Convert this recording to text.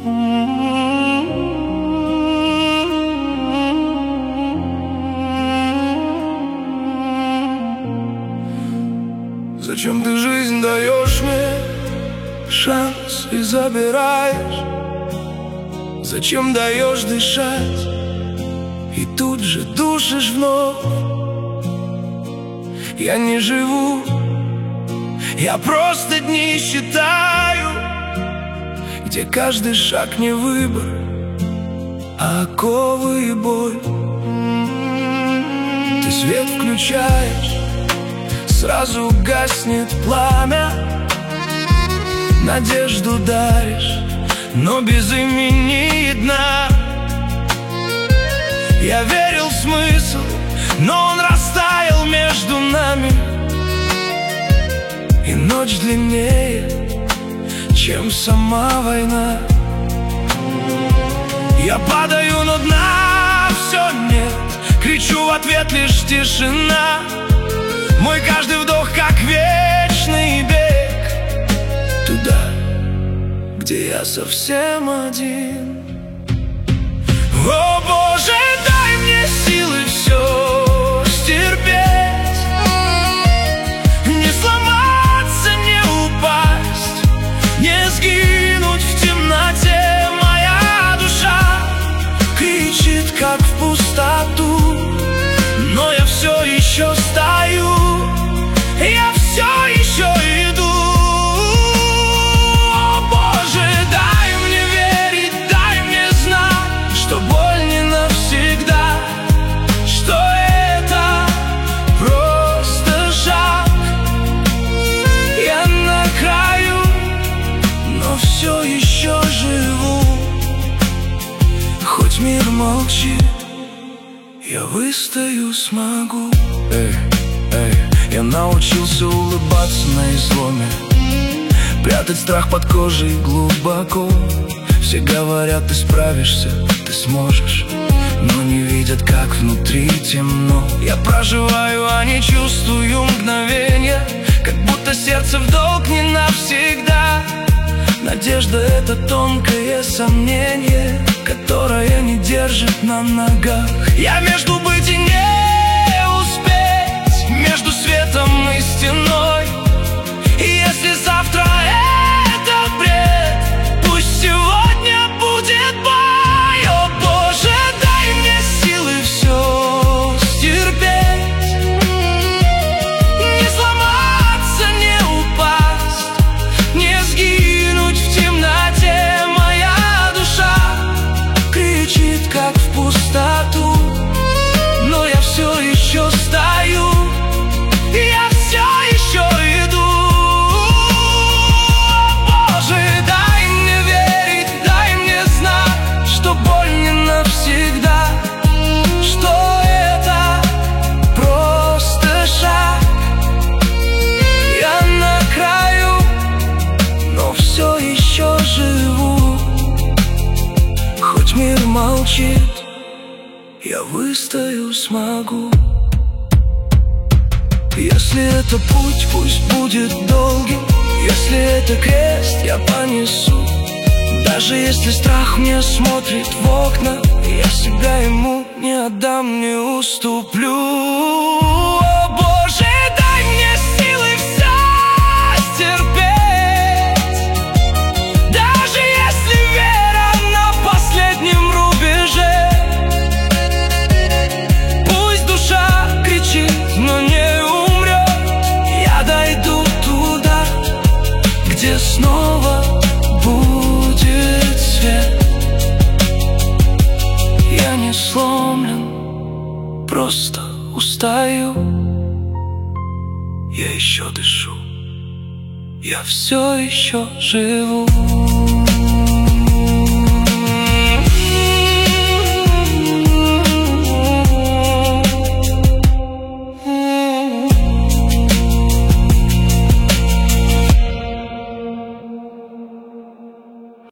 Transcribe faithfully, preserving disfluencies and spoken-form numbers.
Зачем ты жизнь даешь мне шанс и забираешь? Зачем даешь дышать и тут же душишь вновь? Я не живу, я просто дни считаю, где каждый шаг не выбор, а оковы и боль. Ты свет включаешь, сразу гаснет пламя, надежду даришь, но без имени и дна. Я верил в смысл, но он растаял между нами, и ночь длиннее, чем сама война. Я падаю, но дна все нет, кричу в ответ лишь тишина. Мой каждый вдох как вечный бег туда, где я совсем один. О Боже, дай мне силы все стерпеть, не сломаться, не упасть, не сгинуть в темноте. Моя душа кричит как в пустоту, но я все еще стою, я все еще иду. О Боже, дай мне верить, дай мне знать, что боль не навсегда, что это просто шаг. Я на краю, но все еще живу. Хоть мир молчит, я выстою, смогу. Эй, эй, я научился улыбаться на изломе, прятать страх под кожей глубоко. Все говорят, ты справишься, ты сможешь, но не видят, как внутри темно. Я проживаю, а не чувствую мгновения, как будто сердце в долг не навсегда. Надежда — это тонкое сомнение, которое не держит на ногах. Я между быть и не успеть, между светом и стеной. И если завтра это бред, пусть сегодня будет бой. О Боже, дай мне силы все стерпеть, не сломаться, не упасть, не сгинуть в темноте. Моя душа кричит как в пустоту, но я все еще стою, я все еще иду. О Боже, дай мне верить, дай мне знать, что боль не навсегда, что это просто шаг. Я на краю, но все еще живу. Хоть мир молчит, я выстою, смогу. Если это путь, пусть будет долгим, если это крест, я понесу. Даже если страх мне смотрит в окна, я себя ему не отдам, не уступлю. О Боже, дай мне силы все стерпеть, даже если вера на последнем рубеже. Пусть душа кричит, но не умрет. Я дойду туда, где снова будет свет. Я не сломлен, просто устаю. Я еще дышу, я все еще живу.